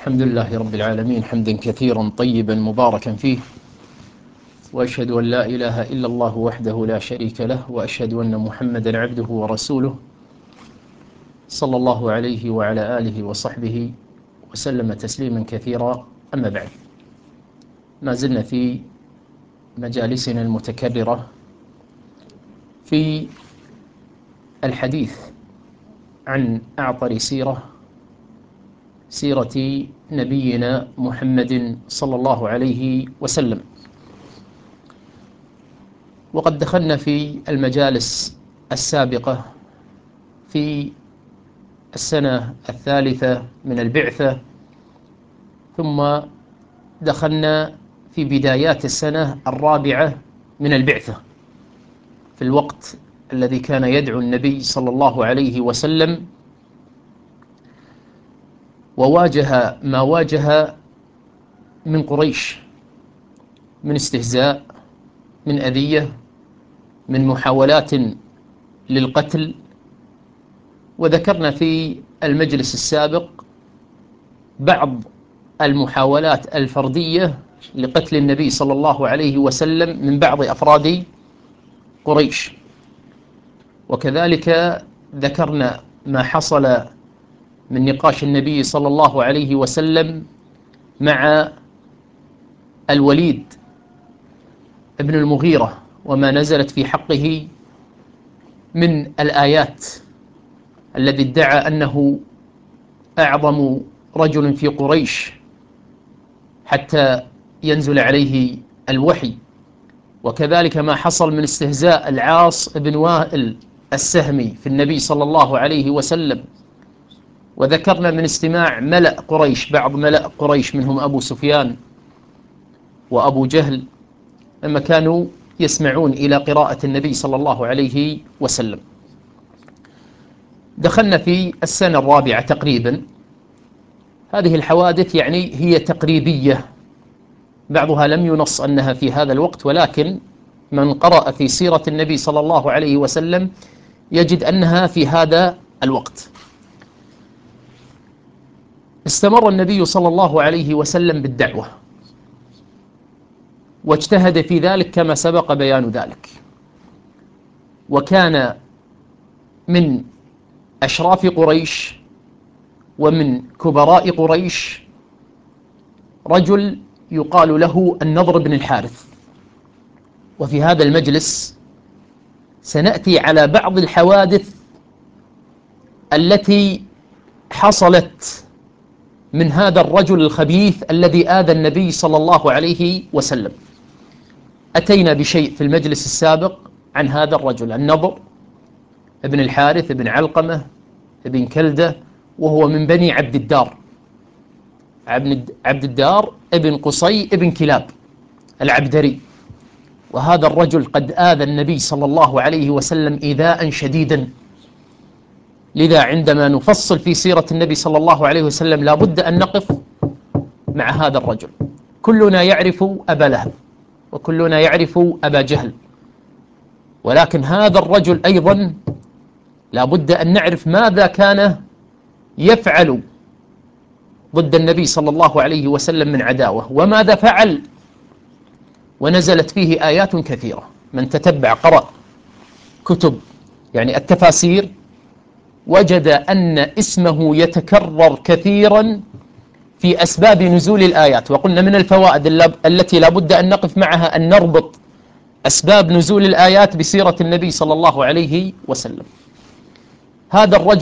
الحمد لله رب العالمين حمدا كثيرا طيبا مباركا فيه، وأشهد أن لا إله إلا الله وحده لا شريك له، وأشهد أن محمدا عبده ورسوله صلى الله عليه وعلى آله وصحبه وسلم تسليما كثيرا. أما بعد، ما زلنا في مجالسنا المتكررة في الحديث عن أعطر سيرة نبينا محمد صلى الله عليه وسلم. وقد دخلنا في المجالس السابقة في السنة الثالثة من البعثة، ثم دخلنا في بدايات السنة الرابعة من البعثة، في الوقت الذي كان يدعو النبي صلى الله عليه وسلم وواجه ما واجه من قريش، من استهزاء، من أذية، من محاولات للقتل. وذكرنا في المجلس السابق بعض المحاولات الفردية لقتل النبي صلى الله عليه وسلم من بعض أفراد قريش، وكذلك ذكرنا ما حصل من نقاش النبي صلى الله عليه وسلم مع الوليد ابن المغيرة، وما نزلت في حقه من الآيات، الذي ادعى أنه أعظم رجل في قريش حتى ينزل عليه الوحي. وكذلك ما حصل من استهزاء العاص بن وائل السهمي في النبي صلى الله عليه وسلم. وذكرنا من استماع ملأ قريش، بعض ملأ قريش منهم أبو سفيان وأبو جهل، لما كانوا يسمعون إلى قراءة النبي صلى الله عليه وسلم. دخلنا في السنة الرابعة تقريبا. هذه الحوادث يعني هي تقريبية، بعضها لم ينص أنها في هذا الوقت، ولكن من قرأ في سيرة النبي صلى الله عليه وسلم يجد أنها في هذا الوقت. استمر النبي صلى الله عليه وسلم بالدعوة، واجتهد في ذلك كما سبق بيان ذلك. وكان من أشراف قريش ومن كبراء قريش رجل يقال له النضر بن الحارث. وفي هذا المجلس سنأتي على بعض الحوادث التي حصلت من هذا الرجل الخبيث الذي آذى النبي صلى الله عليه وسلم. أتينا بشيء في المجلس السابق عن هذا الرجل النضر ابن الحارث ابن علقمة ابن كلدة، وهو من بني عبد الدار، عبد الدار ابن قصي ابن كلاب العبدري. وهذا الرجل قد آذى النبي صلى الله عليه وسلم إيذاء شديدا. لذا عندما نفصل في سيرة النبي صلى الله عليه وسلم لا بد أن نقف مع هذا الرجل. كلنا يعرف أبا لهب، وكلنا يعرف أبا جهل، ولكن هذا الرجل أيضا لا بد أن نعرف ماذا كان يفعل ضد النبي صلى الله عليه وسلم من عداوة، وماذا فعل، ونزلت فيه آيات كثيرة. من تتبع قرأ كتب يعني التفاسير وجد أن اسمه يتكرر كثيرا في أسباب نزول الآيات. وقلنا من الفوائد التي لا بد أن نقف معها أن نربط أسباب نزول الآيات بسيرة النبي صلى الله عليه وسلم. هذا الرجل